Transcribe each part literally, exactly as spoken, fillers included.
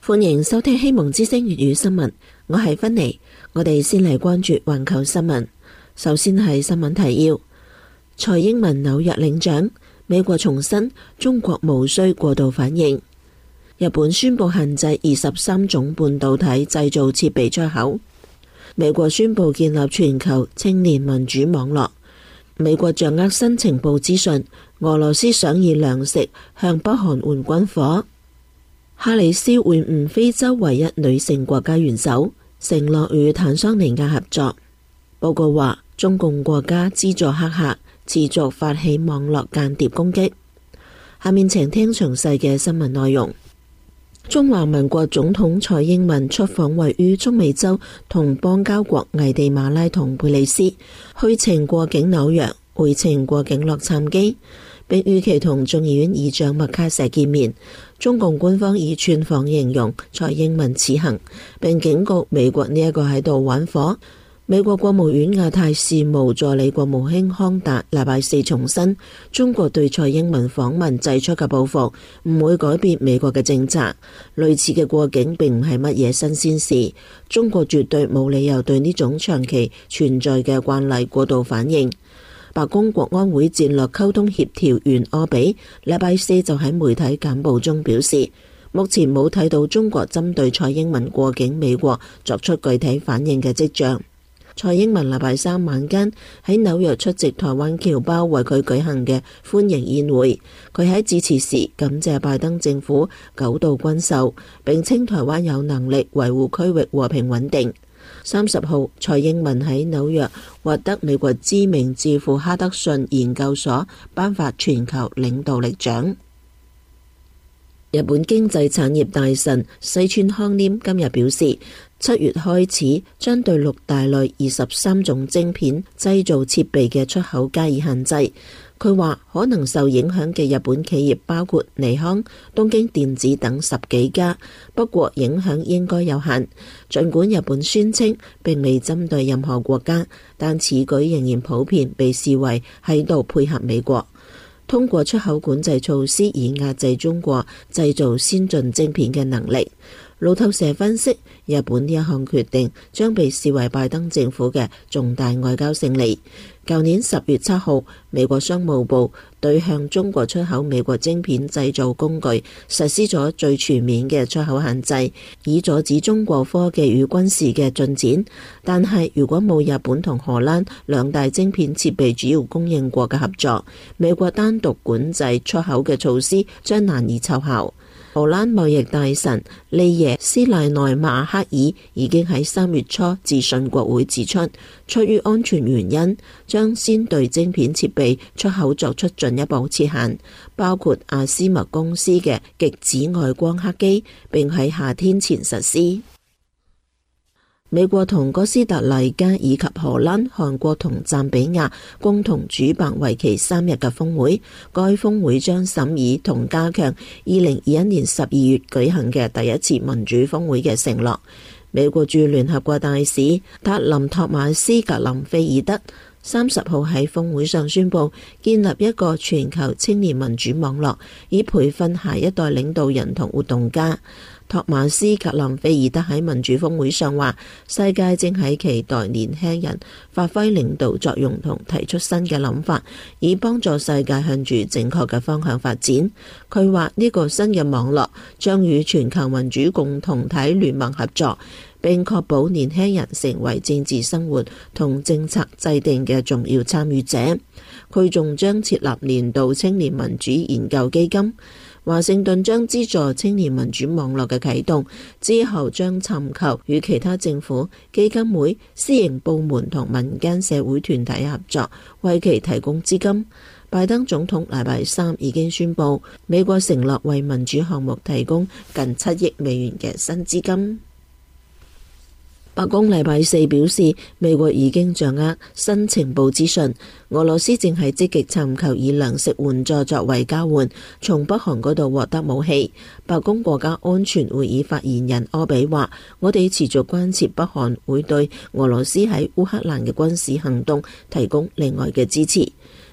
歡迎收聽希望之聲粵語新聞，我係芬妮。我哋先嚟關注環球新聞。首先係新聞提要：蔡英文紐約領獎，美國重申中國無需過度反應。日本宣布限制二十三種半導體製造設備出口。美國宣布建立全球青年民主網絡。美國掌握新情報資訊，俄羅斯想以糧食向北韓換軍火。哈里斯會晤非洲唯一女性國家元首，承諾與坦桑尼亞合作。報告話，中共國家資助黑客持續發起網絡間諜攻擊。下面請聽詳細嘅新聞內容。中華民國總統蔡英文出訪位於中美洲同邦交國危地馬拉同貝里斯，去程過境紐約，回程過境洛杉磯，並預期同眾議院議長麥卡錫見面。中共官方以串訪形容蔡英文此行，並警告美國呢一個喺度玩火。美國國務院亞太事務助理國務卿康達禮拜四重申，中國對蔡英文訪問祭出嘅報復唔會改變美國嘅政策。類似嘅過境並唔係乜嘢新鮮事，中國絕對冇理由對呢種長期存在嘅慣例過度反應。白宮國安會戰略溝通協調員柯比禮拜四就喺媒體簡報中表示，目前冇睇到中國針對蔡英文過境美國作出具體反應嘅跡象。蔡英文禮拜三晚間喺紐約出席台灣僑胞為佢舉行嘅歡迎宴會，佢喺致辭時感謝拜登政府九度軍售，並稱台灣有能力維護區域和平穩定。三十號，蔡英文喺紐約獲得美國知名智庫哈德遜研究所頒發全球領導力獎。日本經濟產業大臣西村康稔今日表示，七月開始將對六大類二十三種晶片製造設備嘅出口加以限制。佢話可能受影響嘅日本企業包括尼康、東京電子等十幾家，不過影響應該有限。儘管日本宣稱並未針對任何國家，但此舉仍然普遍被視為喺度配合美國，通過出口管制措施以壓制中國製造先進晶片嘅能力。路透社分析，日本呢一項決定將被視為拜登政府嘅重大外交勝利。舊年十月七號，美國商務部對向中國出口美國晶片製造工具實施咗最全面嘅出口限制，以阻止中國科技與軍事嘅進展。但係如果冇日本同荷蘭兩大晶片設備主要供應國嘅合作，美國單獨管制出口嘅措施將難以奏效。荷蘭貿易大臣利耶斯賴內馬克爾已經喺三月初致信國會指出，出於安全原因，將先對晶片設備出口作出進一步設限，包括阿斯麥公司嘅極紫外光刻機，並喺夏天前實施。美國同哥斯達黎加以及荷蘭、韓國同贊比亞共同主辦為期三日嘅峰會，該峰會將審議同加強二零二一年十二月舉行嘅第一次民主峰會嘅承諾。美國駐聯合國大使塔林托馬斯格林菲爾德三十號喺峰會上宣布建立一個全球青年民主網絡，以培訓下一代領導人同活動家。托馬斯格林菲爾德喺民主峰會上話，世界正喺期待年輕人發揮領導作用同提出新嘅諗法，以幫助世界向住正確嘅方向發展。佢話呢個新嘅網絡將與全球民主共同體聯盟合作，並確保年輕人成為政治生活同政策制定嘅重要參與者。佢仲將設立年度青年民主研究基金。華盛頓將資助青年民主網絡嘅啟動，之後將尋求與其他政府、基金會、私營部門同民間社會團體合作，為其提供資金。拜登總統禮拜三已經宣布，美國承諾為民主項目提供近七億美元嘅新資金。白宮禮拜四表示，美國已經掌握新情報資訊，俄羅斯正係積極尋求以糧食援助作為交換，從北韓嗰度獲得武器。白宮國家安全會議發言人柯比話，我哋持續關切北韓會對俄羅斯喺烏克蘭嘅軍事行動提供另外嘅支持。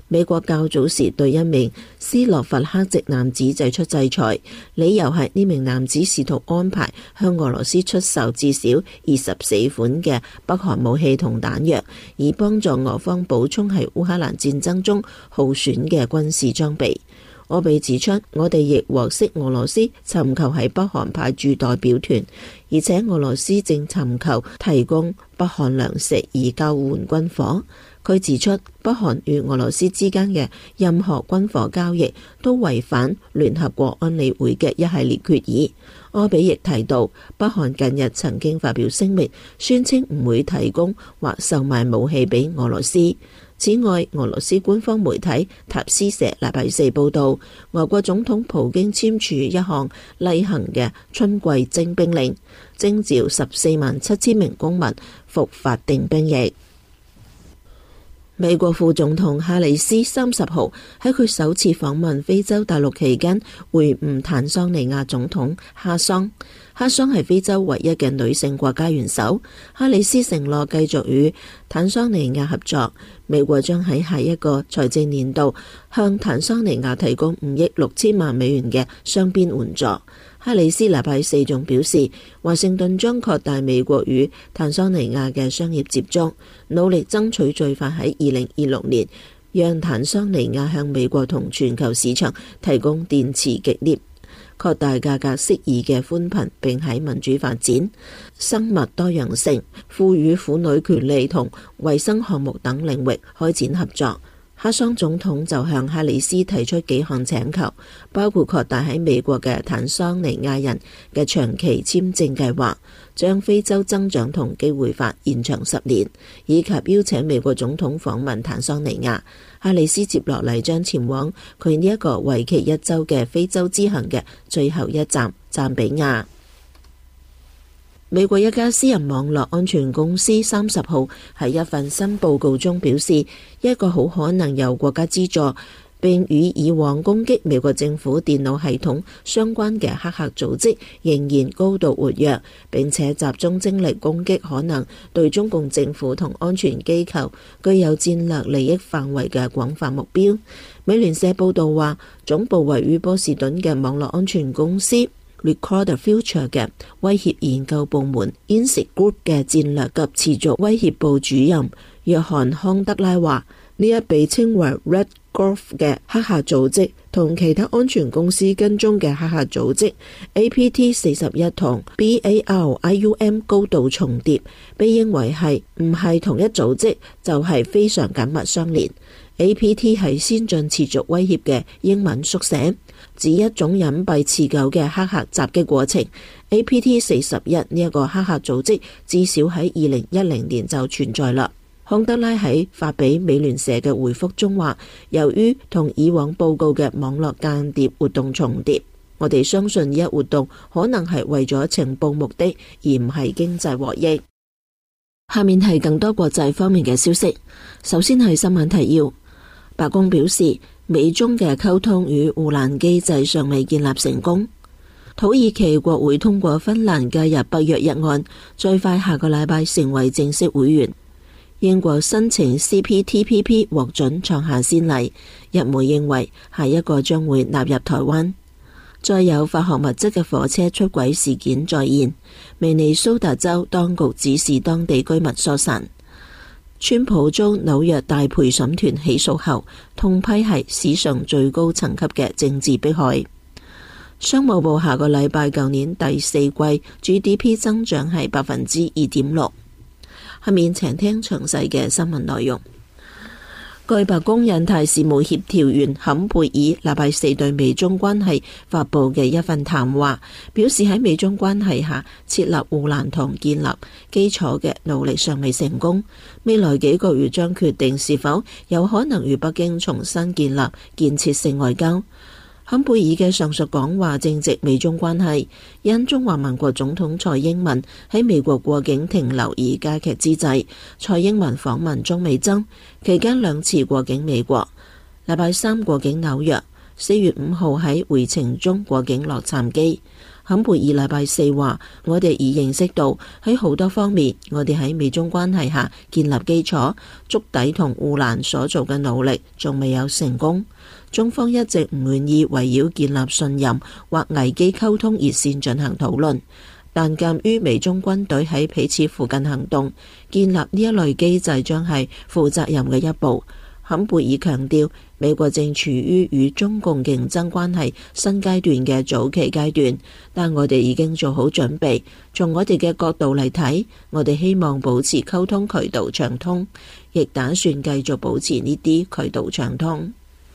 美國較早時對一名斯洛伐克籍男子祭出制裁，理由係呢名男子試圖安排向俄羅斯出售至少二十四款嘅北韓武器同彈藥，以幫助俄方補充喺烏克蘭戰爭中耗損嘅軍事裝備。柯比指出，我哋亦獲悉俄羅斯尋求喺北韓派駐代表團，而且俄羅斯正尋求提供北韓糧食以交換軍火。佢指出，北韓與俄羅斯之間嘅任何軍火交易都違反聯合國安理會嘅一系列決議。柯比亦提到，北韓近日曾經發表聲明，宣稱唔會提供或售賣武器俾俄羅斯。此外，俄羅斯官方媒體塔斯社禮拜四報道，俄國總統普京簽署一項例行嘅春季徵兵令，徵召十四萬七千名公民服法定兵役。美國副總統哈里斯三十號喺佢首次訪問非洲大陸期間會晤坦桑尼亞總統哈桑。哈桑係非洲唯一嘅女性國家元首。哈里斯承諾繼續與坦桑尼亞合作。美國將喺下一個財政年度向坦桑尼亞提供五億六千萬美元嘅雙邊援助。哈里斯禮拜四仲表示，華盛頓將擴大美國與坦桑尼亞嘅商業接觸，努力爭取最快喺二零二六年讓坦桑尼亞向美國同全球市場提供電池極獵，擴大價格適宜嘅寬頻，並喺民主發展、生物多樣性、賦予婦女權利同衛生項目等領域開展合作。哈桑總統就向哈里斯提出幾項請求，包括擴大喺美國嘅坦桑尼亞人嘅長期簽證計劃，將非洲增長同機會法延長十年，以及邀請美國總統訪問坦桑尼亞。哈里斯接落嚟將前往佢呢一個為期一周嘅非洲之行嘅最後一站贊比亞。美國一家私人網絡安全公司三十號喺一份新報告中表示，一個好可能由國家資助並與以往攻擊美國政府電腦系統相關嘅黑客組織仍然高度活躍，並且集中精力攻擊可能對中共政府同安全機構具有戰略利益範圍嘅廣泛目標。美聯社報道話，總部位於波士頓嘅網絡安全公司Record the Future 嘅威脅研究部門 I N S I Group 嘅戰略及持續威脅部主任約翰康德拉話，呢一被稱為 Red Golf 嘅黑客組織同其他安全公司跟蹤嘅黑客組織 A P T 四十一同 B A R I U M 高度重疊，被認為係唔係同一組織就係非常緊密相連。A P T 係先進持續威脅嘅英文縮寫，指一種隱蔽持久嘅黑客襲擊過程。A P T 四十一呢一個黑客組織至少喺二零一零年就存在啦。康德拉喺發俾美聯社嘅回覆中話，由於同以往報告嘅網絡間諜活動重疊，我哋相信呢一活動可能係為咗情報目的，而唔係經濟獲益。下面係更多國際方面嘅消息。首先係新聞提要。白宮表示，美中嘅溝通與護欄機制尚未建立成功。土耳其國會通過芬蘭加入北約一案，最快下個禮拜成為正式會員。英國申請 C P T P P 獲准創下先例，日媒認為下一個將會納入台灣。再有化學物質嘅火車出軌事件再現，明尼蘇達州當局指示當地居民疏散。川普遭紐約大陪審團起訴後，痛批係史上最高層級嘅政治迫害。商務部下個禮拜舊年第四季 G D P 增長係百分之二點六。下面請聽詳細嘅新聞內容。據白宮印太事務協調員坎貝爾禮拜四對美中關係發佈嘅一份談話，表示喺美中關係下設立護欄同建立基礎嘅努力尚未成功，未來幾個月將決定是否有可能與北京重新建立建設性外交。坎貝爾嘅上述講話正值美中關係因中華民國總統蔡英文喺美國過境停留而加劇之際，蔡英文訪問中美洲期間兩次過境美國，禮拜三過境紐約，四月五號喺回程中過境洛杉磯。 坎貝爾禮拜四話：我哋已認識到喺好多方面，我哋喺美中關係下建立基礎，築底同護欄所做嘅努力仲未有成功。中方一直唔願意圍繞建立信任或危機溝通熱線進行討論，但鑑於美中軍隊喺彼此附近行動，建立呢一類機制將係負責任嘅一步。坎貝爾強調，美國正處於與中共競爭關係新階段嘅早期階段，但我哋已經做好準備。從我哋嘅角度嚟睇，我哋希望保持溝通渠道暢通，亦打算繼續保持呢啲渠道暢通。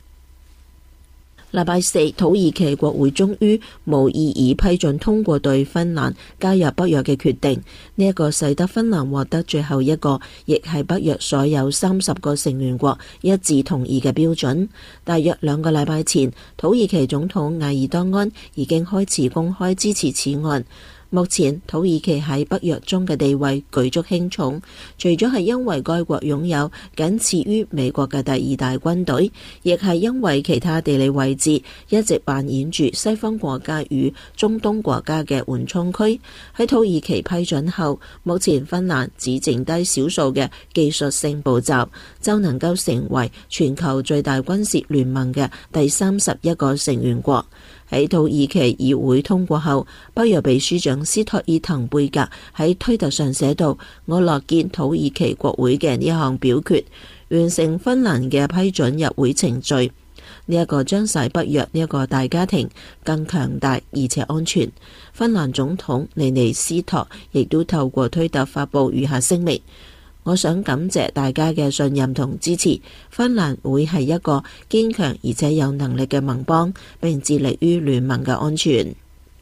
禮拜四，土耳其國會終於無異議批准通過對芬蘭加入北約嘅決定，呢、這、一個使得芬蘭獲得最後一個，亦係北約所有三十個成員國一致同意嘅標準。大約兩個禮拜前，土耳其總統埃爾多安已經開始公開支持此案。目前土耳其喺北約中嘅地位舉足輕重，除咗係因為該國擁有僅次於美國嘅第二大軍隊，亦係因為其他地理位置一直扮演住西方國家與中東國家嘅緩衝區。喺土耳其批准後，目前芬蘭只剩低少數嘅技術性步驟，就能夠成為全球最大軍事聯盟嘅第三十一個成員國。喺土耳其議會通過後，北約秘書長斯托爾滕貝格喺推特上寫道：我樂見土耳其國會嘅呢項表決，完成芬蘭嘅批准入會程序。呢、這、一個將使北約呢一個大家庭更強大而且安全。芬蘭總統尼尼斯托亦都透過推特發布以下聲明：我想感謝大家嘅信任同支持，芬蘭會係一個堅強而且有能力嘅盟邦，並致力於聯盟嘅安全。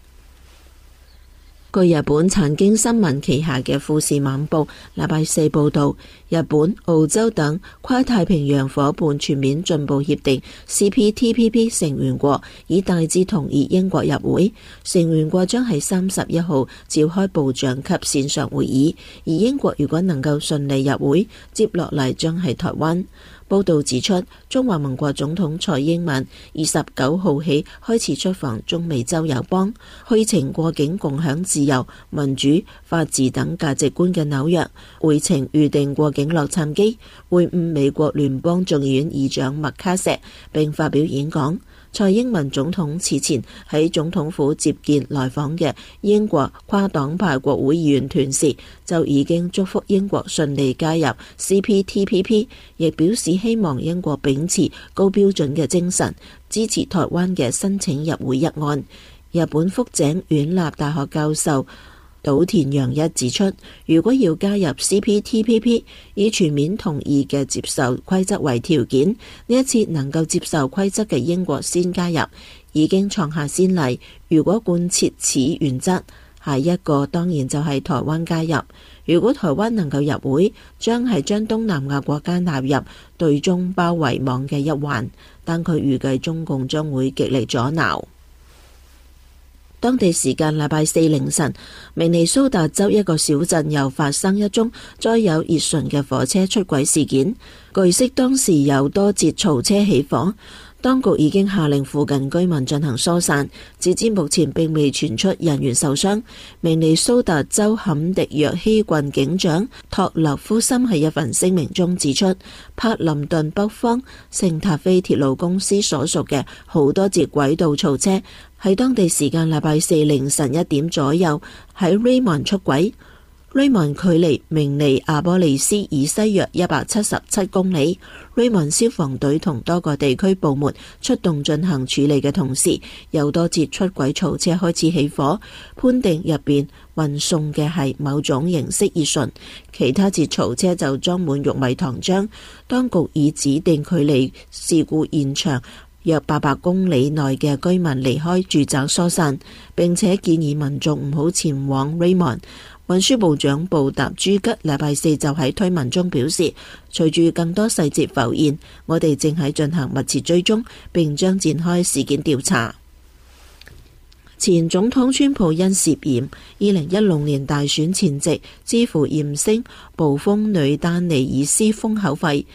據日本產經新聞旗下嘅富士晚報禮拜四報道，日本、澳洲等跨太平洋夥伴全面進步協定 C P T P P 成員國已大致同意英國入會，成員國將喺三十一號召開部長級線上會議，而英國如果能夠順利入會，接落嚟將係台灣。報道指出，中華民國總統蔡英文二十九號起開始出訪中美洲友邦，去程過境共享自由、民主、法治等價值觀嘅紐約，回程預定過境洛杉磯，會晤美國聯邦眾議院議長麥卡錫並發表演講。蔡英文總統此前喺總統府接見來訪嘅英國跨黨派國會議員團時，就已經祝福英國順利加入 C P T P P， 亦表示希望英國秉持高標準嘅精神，支持台灣嘅申請入會一案。日本福井縣立大學教授島田洋一指出，如果要加入 C P T P P， 以全面同意嘅接受規則為條件，呢一次能夠接受規則嘅英國先加入，已經創下先例。如果貫徹此原則，下一個當然就係台灣加入。如果台灣能夠入會，將係將東南亞國家納入對中包圍網嘅一環，但佢預計中共將會極力阻撓。當地時間禮拜四凌晨，明尼蘇達州一個小鎮又發生一宗載有乙醇嘅火車出軌事件。據悉當時有多節槽車起火，當局已經下令附近居民進行疏散。截至目前並未傳出人員受傷。明尼蘇達州坎迪約希郡警長托勒夫森喺一份聲明中指出，柏林頓北方聖塔菲鐵路公司所屬嘅好多節軌道槽車喺當地時間禮拜四凌晨一點左右喺瑞曼出軌。瑞曼距離明尼阿波利斯以西約一百七十七公里。瑞曼消防隊同多個地區部門出動進行處理嘅同時，有多節出軌槽車開始起火，判定入邊運送嘅係某種形式乙醇，其他節槽車就裝滿玉米糖漿。當局以指定距離事故現場約八百公里內嘅居民離開住宅疏散，並且建議民眾唔好前往瑞曼。運輸部長布達朱吉禮拜四就喺推文中表示，隨住更多細節浮現，我哋正喺進行密切追蹤，並將展開事件調查。前總統川普因涉嫌二零一六年大選前夕支付艷星暴風女丹尼爾斯封口費，禮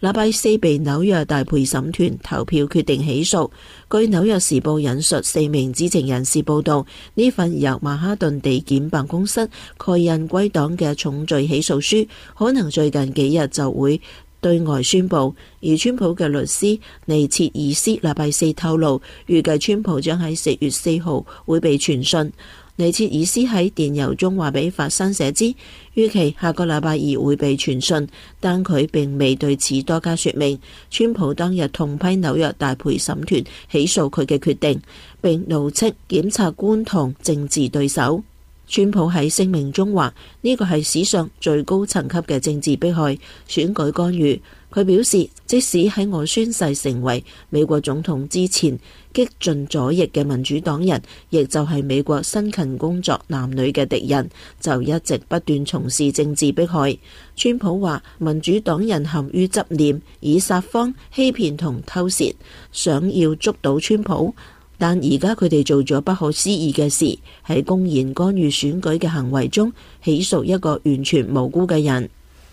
禮拜四被紐約大陪審團投票決定起訴。據紐約時報引述四名知情人士報道，呢份由曼哈頓地檢辦公室蓋印歸檔嘅重罪起訴書，可能最近幾日就會對外宣布。而川普嘅律師尼切爾斯禮拜四透露，預計川普將喺四月四號會被傳訊。尼切爾斯喺電郵中話俾法新社知，預期下個禮拜二會被傳訊，但佢並未對此多加說明。川普當日痛批紐約大陪審團起訴佢嘅決定，並怒斥檢察官同政治對手。川普喺聲明中話，呢個係史上最高層級嘅政治迫害、選舉干預。佢表示，即使喺我宣誓成為美國總統之前，激進左翼嘅民主黨人，亦就係美國辛勤工作男女嘅敵人，就一直不斷從事政治迫害。川普話，民主黨人陷於執念，以撒謊、欺騙同偷竊，想要捉到川普。但而家佢哋做咗不可思議嘅事，喺公然干預選舉嘅行為中起訴一個完全無辜嘅人。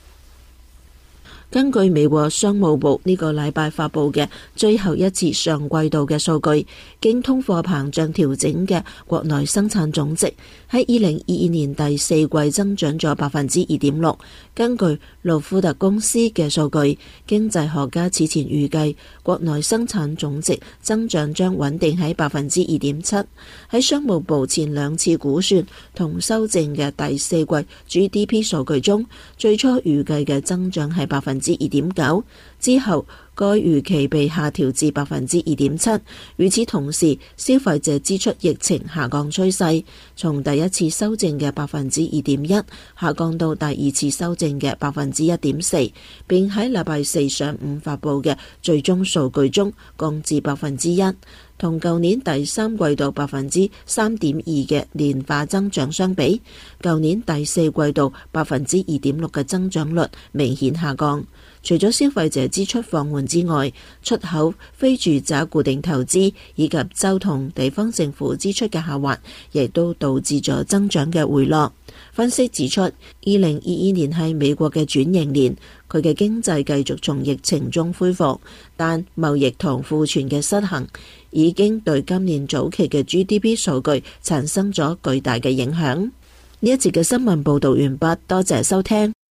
根據美國商務部呢個禮拜發佈嘅最後一次上季度嘅數據，經通貨膨脹調整嘅國內生產總值喺二零二二年第四季增長咗百分之二點六。根據路富特公司嘅數據，經濟學家此前預計國內生產總值增長將穩定喺百分之二點七。喺商務部前兩次估算同修正嘅第四季 G D P 數據中，最初預計嘅增長係百分之二點九，之後該預期被下調至百分之二點七。與此同時，消費者支出疫情下降趨勢，從第一次修正嘅百分之二點一下降到第二次修正嘅百分之一點四，並喺禮拜四上午發佈嘅最終數據中降至百分之一。同舊年第三季度百分之三點二嘅年化增長相比，舊年第四季度百分之二點六嘅增長率明顯下降。除咗消費者支出放緩之外，出口、非住宅固定投資以及州同地方政府支出嘅下滑，亦都導致咗增長嘅回落。分析指出，二零二二年係美國嘅轉型年，佢嘅經濟繼續從疫情中恢復，但貿易同庫存嘅失衡已經對今年早期嘅 G D P 數據產生咗巨大嘅影響。呢一節嘅新聞報道完畢，多謝收聽。